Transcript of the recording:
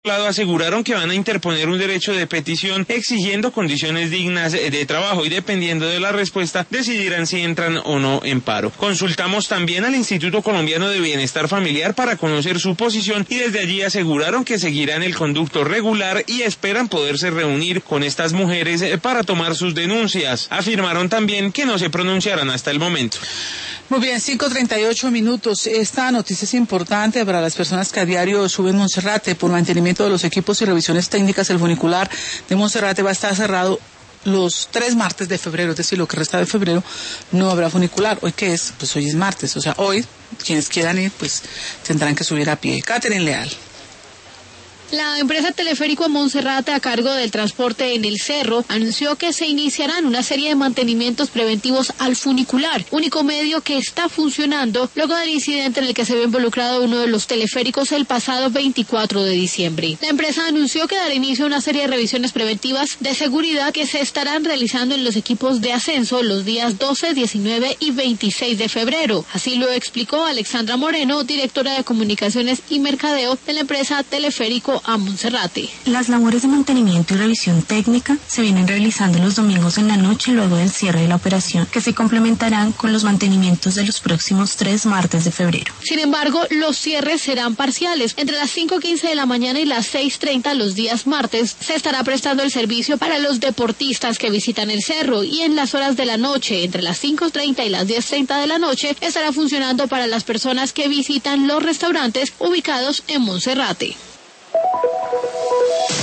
Aseguraron que van a interponer un derecho de petición exigiendo condiciones dignas de trabajo y dependiendo de la respuesta decidirán si entran o no en paro. Consultamos también al Instituto Colombiano de Bienestar Familiar para conocer su posición y desde allí aseguraron que seguirán el conducto regular y esperan poderse reunir con estas mujeres para tomar sus denuncias. Afirmaron también que no se pronunciarán hasta el momento. Muy bien, 5:38. Esta noticia es importante para las personas que a diario suben Monserrate. Por mantenimiento de los equipos y revisiones técnicas, el funicular de Monserrate va a estar cerrado los 3 martes de febrero, es decir, lo que resta de febrero no habrá funicular. ¿Hoy qué es? Pues hoy es martes, o sea, hoy quienes quieran ir pues tendrán que subir a pie. Catherine Leal. La empresa Teleférico a Monserrate, a cargo del transporte en el cerro, anunció que se iniciarán una serie de mantenimientos preventivos al funicular, único medio que está funcionando luego del incidente en el que se vio involucrado uno de los teleféricos el pasado 24 de diciembre. La empresa anunció que dará inicio a una serie de revisiones preventivas de seguridad que se estarán realizando en los equipos de ascenso los días 12, 19 y 26 de febrero. Así lo explicó Alexandra Moreno, directora de Comunicaciones y Mercadeo de la empresa Teleférico a Monserrate. Las labores de mantenimiento y revisión técnica se vienen realizando los domingos en la noche luego del cierre de la operación, que se complementarán con los mantenimientos de los próximos 3 martes de febrero. Sin embargo, los cierres serán parciales. Entre las 5:15 de la mañana y las 6:30 los días martes se estará prestando el servicio para los deportistas que visitan el cerro y en las horas de la noche, entre las 5:30 y las 10:30 de la noche, estará funcionando para las personas que visitan los restaurantes ubicados en Monserrate.